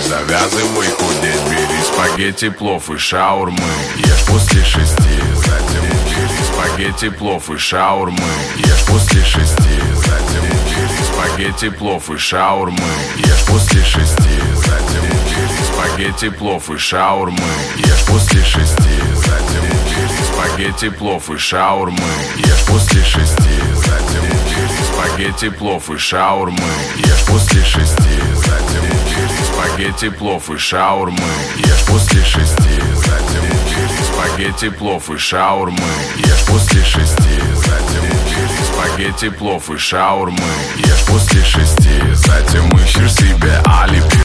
завязывай худеть. Бери спагетти, плов и шаурмы, ешь после 6. Затем бери спагетти, плов и шаурмы, ешь после 6. Затем бери спагетти, плов и шаурмы, ешь после 6. Затем бери спагетти, плов и шаурмы, ешь после 6. Затем бери спагетти, плов и шаурмы, ешь после 6. Затем бери спагетти, плов и шаурмы, ешь после 6. Затем бери спагетти, плов и шаурмы, ешь после 6. Затем бери спагетти, плов и шаурмы, ешь после 6. Затем бери спагетти, плов и шаурмы, ешь после 6. Затем ищешь себе алиби.